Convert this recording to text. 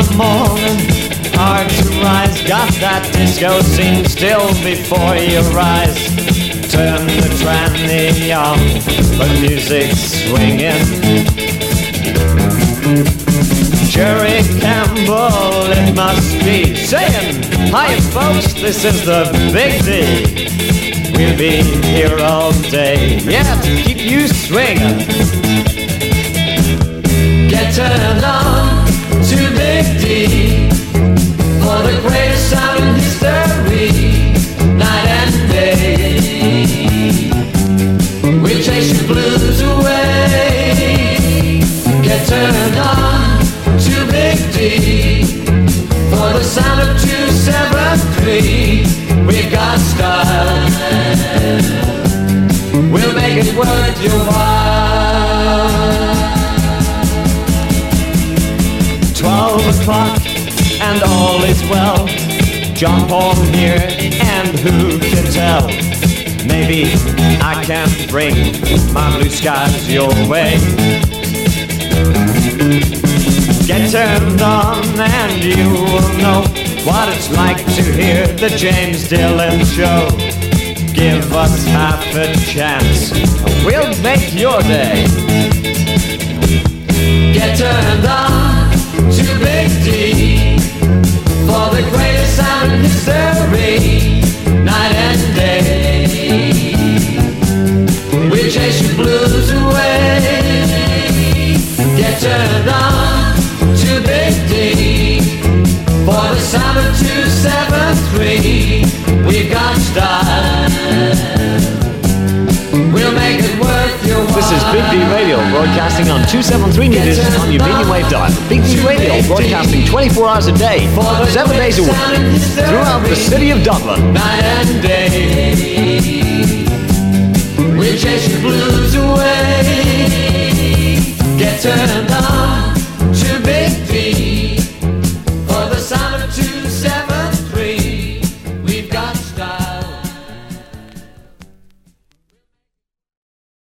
morning, hard to rise. Got that disco scene still before your eyes. Turn the tranny on, the music's swinging. Jerry Campbell, it must be, saying, "Hi folks, this is the Big D. We'll be here all day, yeah, to keep you swinging." Get turned on to Big D for the greatest sound in history, night and day. We'll chase your blues away. Get turned on to Big D for the sound of 273. We've got style. We'll make it worth your while. 12 o'clock and all is well. John Paul here, and who can tell? Maybe I can bring my blue skies your way. Get turned on and you will know what it's like to hear the James Dillon Show. Give us half a chance, we'll make your day. Get turned on to Big D for the greatest sound in history, night and day. We'll chase your blues away. Get turned on to Big D for the sound of 273. We've got style. We'll make it worth your while. This is Big D Radio, broadcasting on 273 meters on your medium wave dial. Big D Radio, broadcasting 24 hours a day, 7 days a week, throughout the city of Dublin. Night and day, we'll chase your blues away. Get turned on